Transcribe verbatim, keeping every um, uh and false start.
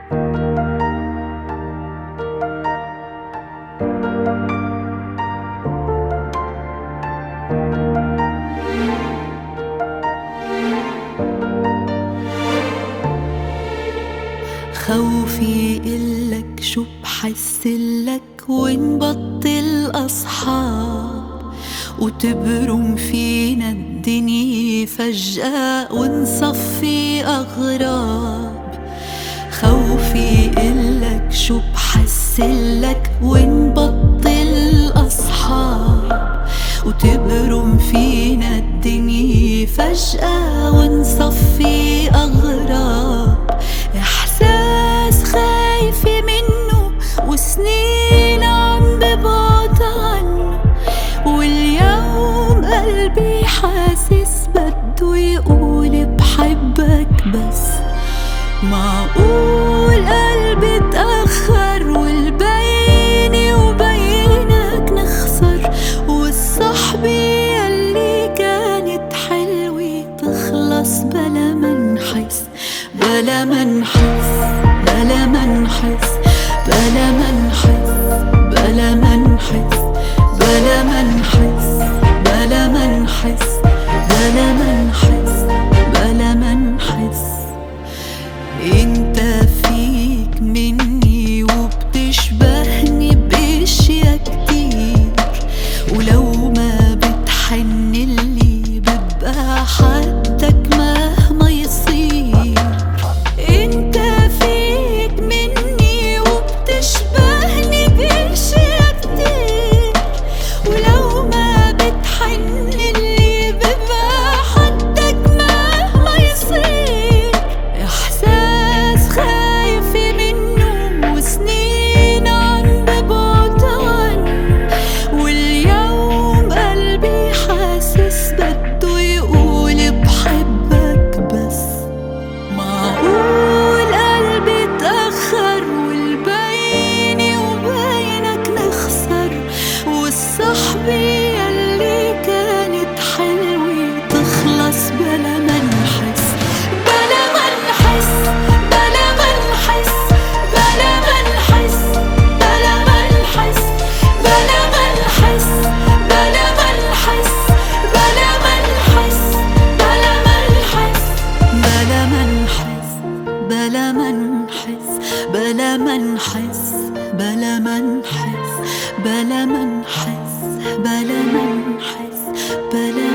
خوفي إلك شو بحسلك ونبطل أصحاب وتبرم فينا الدنيا فجأة ونصفي أغراب. خوفي إلك شو بحسلك ونبطل أصحاب وتبرم فينا الدنيا فجأة ونصفي أغراب. إحساس خايفة منه وسنين عم ببعد عنه، واليوم قلبي حاسس بده يقول بحبك بس. معقول قلبي تأخر والبيني وبينك نخسر، والصحبة يلي كانت حلوة تخلص بلا ما نحس بلا ما نحس بلا ما نحس بلا ما نحس بلا ما نحس بلا ما نحس بلا ما نحس بلا ما نحس بلا ما نحس. انت فيك مني وبتشبهني باشياء كتير، ولو ما بتحنلي ببقى حدك مهما يصير. انت فيك مني وبتشبهني باشياء كتير، ولو ما بتحنلي ببقى حدك مهما يصير. احساس خايفة منه وسنين عم ببعد عنه، واليوم قلبي حاسس بده يقول بحبك بس. معقول قلبي تأخر والبيني وبينك نخسر، والصحبة يلي كانت حلوة تخلص بلا ما نحس بلا ما نحس بلا ما نحس بلا ما نحس بلا ما نحس بلا ما نحس بلا ما نحس بلا ما نحس بلا ما نحس بلا ما نحس بلا ما نحس بلا ما نحس بلا ما نحس بلا ما نحس بلا ما نحس بلا